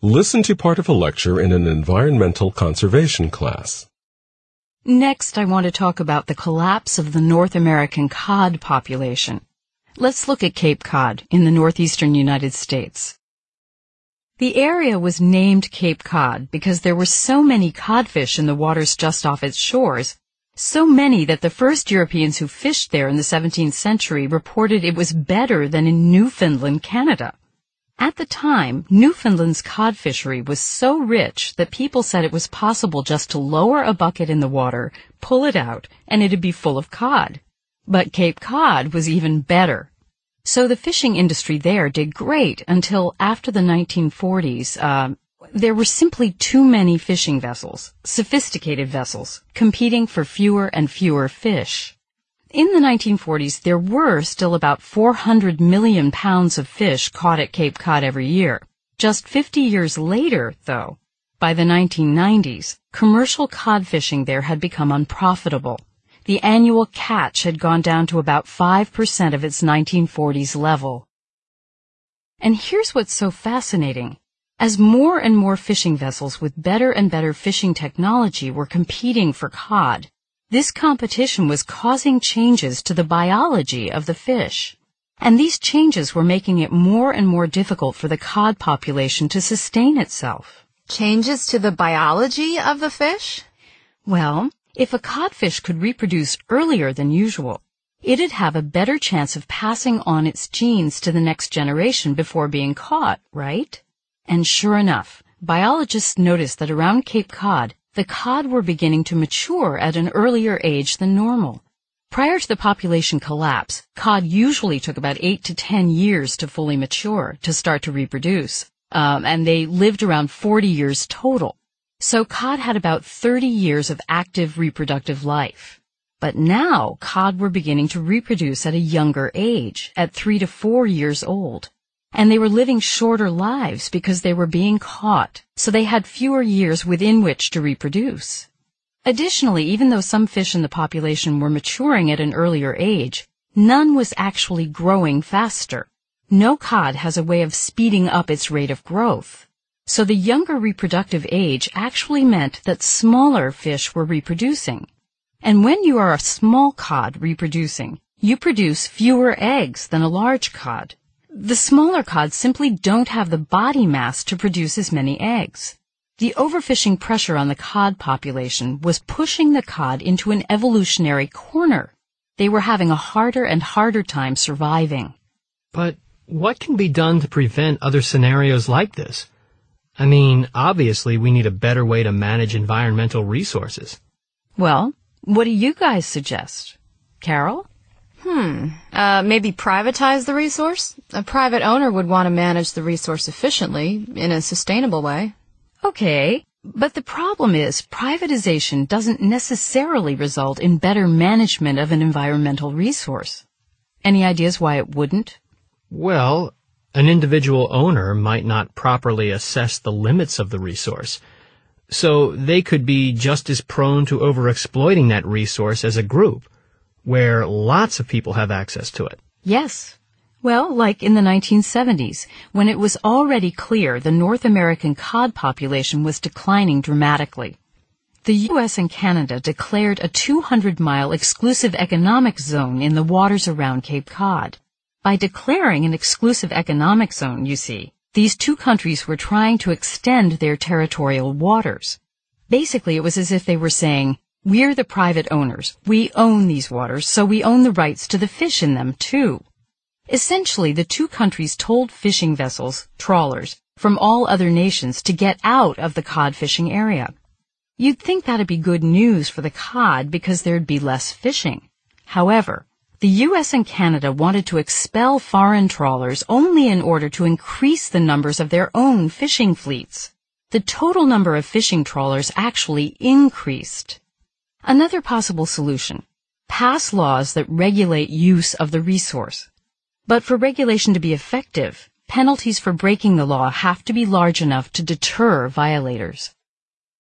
Listen to part of a lecture in an environmental conservation class. Next, I want to talk about the collapse of the North American cod population. Let's look at Cape Cod in the northeastern United States. The area was named Cape Cod because there were so many codfish in the waters just off its shores, so many that the first Europeans who fished there in the 17th century reported it was better than in Newfoundland, Canada. At the time, Newfoundland's cod fishery was so rich that people said it was possible just to lower a bucket in the water, pull it out, and it'd be full of cod. But Cape Cod was even better. So the fishing industry there did great until after the 1940s, there were simply too many fishing vessels, sophisticated vessels, competing for fewer and fewer fish. In the 1940s, there were still about 400 million pounds of fish caught at Cape Cod every year. Just 50 years later, though, by the 1990s, commercial cod fishing there had become unprofitable. The annual catch had gone down to about 5% of its 1940s level. And here's what's so fascinating. As more and more fishing vessels with better and better fishing technology were competing for cod, this competition was causing changes to the biology of the fish. And these changes were making it more and more difficult for the cod population to sustain itself. Changes to the biology of the fish? Well, if a codfish could reproduce earlier than usual, it'd have a better chance of passing on its genes to the next generation before being caught, right? And sure enough, biologists noticed that around Cape Cod, the cod were beginning to mature at an earlier age than normal. Prior to the population collapse, cod usually took about 8 to 10 years to fully mature, to start to reproduce, and they lived around 40 years total. So cod had about 30 years of active reproductive life. But now, cod were beginning to reproduce at a younger age, at 3 to 4 years old. And they were living shorter lives because they were being caught, so they had fewer years within which to reproduce. Additionally, even though some fish in the population were maturing at an earlier age, none was actually growing faster. No cod has a way of speeding up its rate of growth. So the younger reproductive age actually meant that smaller fish were reproducing. And when you are a small cod reproducing, you produce fewer eggs than a large cod. The smaller cod simply don't have the body mass to produce as many eggs. The overfishing pressure on the cod population was pushing the cod into an evolutionary corner. They were having a harder and harder time surviving. But what can be done to prevent other scenarios like this? I mean, obviously we need a better way to manage environmental resources. Well, what do you guys suggest? Carol? Maybe privatize the resource? A private owner would want to manage the resource efficiently, in a sustainable way. Okay, but the problem is privatization doesn't necessarily result in better management of an environmental resource. Any ideas why it wouldn't? Well, an individual owner might not properly assess the limits of the resource, so they could be just as prone to overexploiting that resource as a group, where lots of people have access to it. Yes. Well, like in the 1970s, when it was already clear the North American cod population was declining dramatically. The U.S. and Canada declared a 200-mile exclusive economic zone in the waters around Cape Cod. By declaring an exclusive economic zone, you see, these two countries were trying to extend their territorial waters. Basically, it was as if they were saying, we're the private owners. We own these waters, so we own the rights to the fish in them, too. Essentially, the two countries told fishing vessels, trawlers, from all other nations to get out of the cod fishing area. You'd think that'd be good news for the cod because there'd be less fishing. However, the U.S. and Canada wanted to expel foreign trawlers only in order to increase the numbers of their own fishing fleets. The total number of fishing trawlers actually increased. Another possible solution: pass laws that regulate use of the resource. But for regulation to be effective, penalties for breaking the law have to be large enough to deter violators.